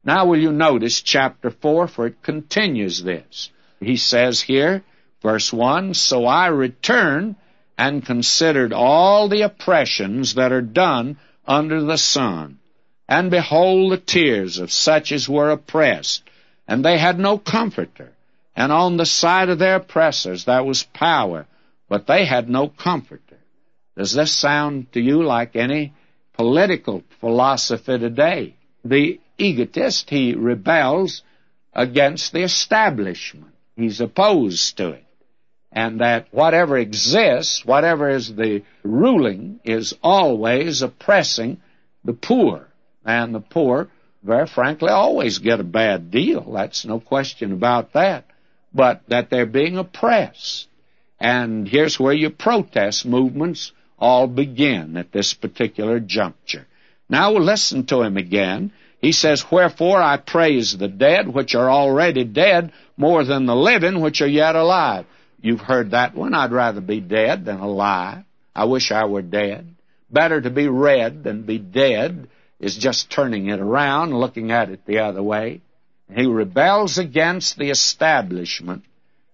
Now will you notice chapter 4, for it continues this. He says here, verse 1, So I returned and considered all the oppressions that are done under the sun. And behold, the tears of such as were oppressed, and they had no comforter. And on the side of their oppressors there was power, but they had no comforter. Does this sound to you like any political philosophy today? The egotist, he rebels against the establishment. He's opposed to it. And that whatever exists, whatever is the ruling, is always oppressing the poor. And the poor, very frankly, always get a bad deal. That's no question about that. But that they're being oppressed. And here's where your protest movements all begin at this particular juncture. Now we'll listen to him again. He says, Wherefore I praise the dead, which are already dead, more than the living, which are yet alive. You've heard that one. I'd rather be dead than alive. I wish I were dead. Better to be read than be dead is just turning it around, looking at it the other way. He rebels against the establishment,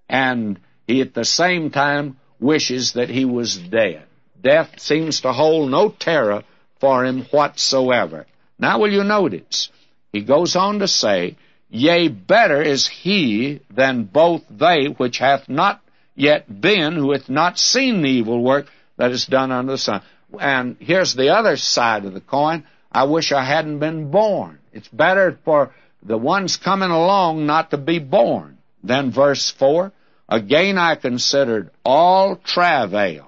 and he at the same time wishes that he was dead. Death seems to hold no terror for him whatsoever. Now will you notice, he goes on to say, Yea, better is he than both they which hath not yet been, who hath not seen the evil work that is done under the sun. And here's the other side of the coin. I wish I hadn't been born. It's better for the ones coming along not to be born. Then verse 4, Again I considered all travail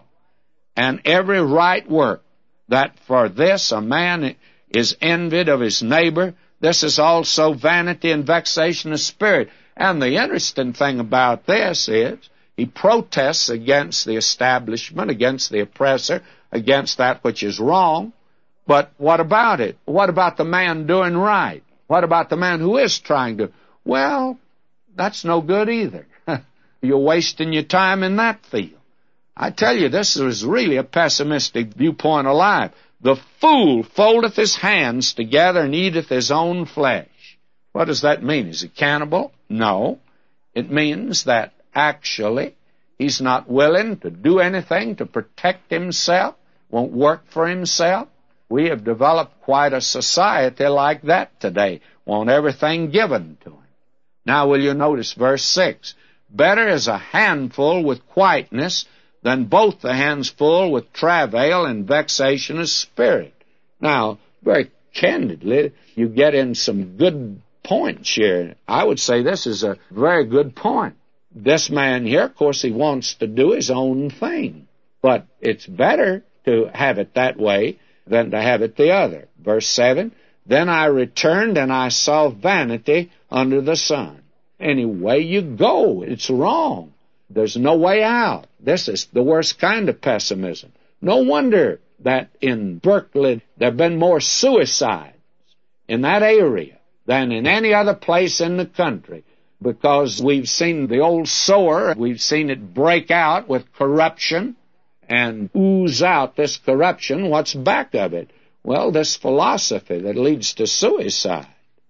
and every right work, that for this a man is envied of his neighbor. This is also vanity and vexation of spirit. And the interesting thing about this is, he protests against the establishment, against the oppressor, against that which is wrong. But what about it? What about the man doing right? What about the man who is trying to? Well, that's no good either. You're wasting your time in that field. I tell you, this is really a pessimistic viewpoint of life. The fool foldeth his hands together and eateth his own flesh. What does that mean? Is he cannibal? No. It means that actually he's not willing to do anything to protect himself, won't work for himself. We have developed quite a society like that today. Want everything given to him. Now will you notice verse 6? Better is a handful with quietness than both the hands full with travail and vexation of spirit. Now, very candidly, you get in some good points here. I would say this is a very good point. This man here, of course, he wants to do his own thing. But it's better to have it that way than to have it the other. Verse 7, Then I returned and I saw vanity under the sun. Any way you go, it's wrong. There's no way out. This is the worst kind of pessimism. No wonder that in Berkeley there have been more suicides in that area than in any other place in the country, because we've seen the old sore, we've seen it break out with corruption and ooze out this corruption. What's back of it? Well, this philosophy that leads to suicide.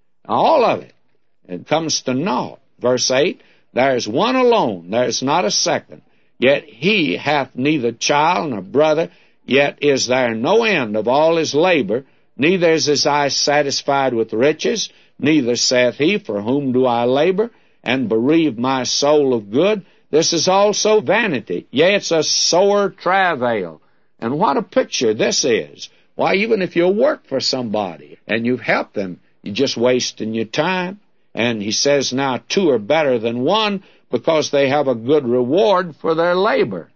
All of it. It comes to naught. Verse 8, There is one alone, there is not a second. Yet he hath neither child nor brother, yet is there no end of all his labor. Neither is his eye satisfied with riches, neither saith he, For whom do I labor, and bereave my soul of good? This is also vanity. Yea, it's a sore travail. And what a picture this is. Why, even if you work for somebody and you've helped them, you're just wasting your time. And he says now 2 are better than 1 because they have a good reward for their labor.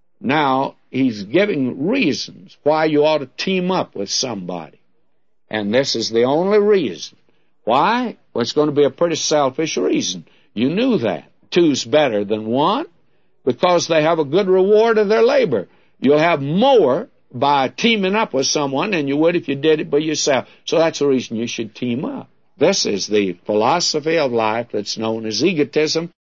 Now, he's giving reasons why you ought to team up with somebody. And this is the only reason. Why? Well, it's going to be a pretty selfish reason. You knew that. 2's better than 1 because they have a good reward of their labor. You'll have more by teaming up with someone than you would if you did it by yourself. So that's the reason you should team up. This is the philosophy of life that's known as egotism,